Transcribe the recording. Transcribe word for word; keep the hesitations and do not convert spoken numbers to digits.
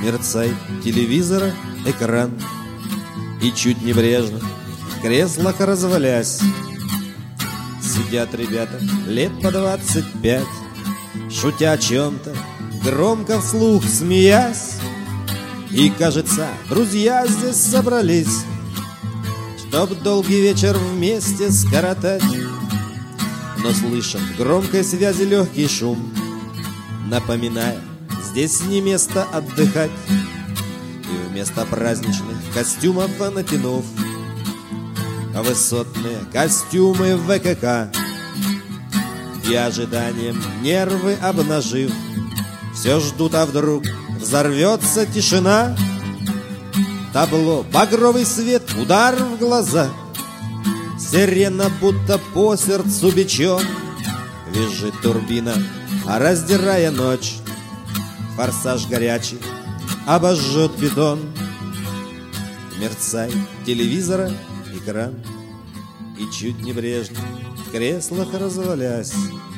Мерцает телевизора экран, и чуть небрежно в креслах развалясь сидят ребята лет по двадцать пять, шутя о чем-то, громко вслух смеясь. И, кажется, друзья здесь собрались, чтоб долгий вечер вместе скоротать. Но слышат в громкой связи легкий шум, напоминая, здесь не место отдыхать. И вместо праздничных костюмов натянув высотные костюмы ВКК, и ожиданием нервы обнажив, все ждут, а вдруг взорвется тишина. Табло, багровый свет, удар в глаза, сирена будто по сердцу бичом. Визжит турбина, раздирая ночь, форсаж горячий обожжет бетон. Мерцает телевизора экран, и чуть небрежно в креслах развалясь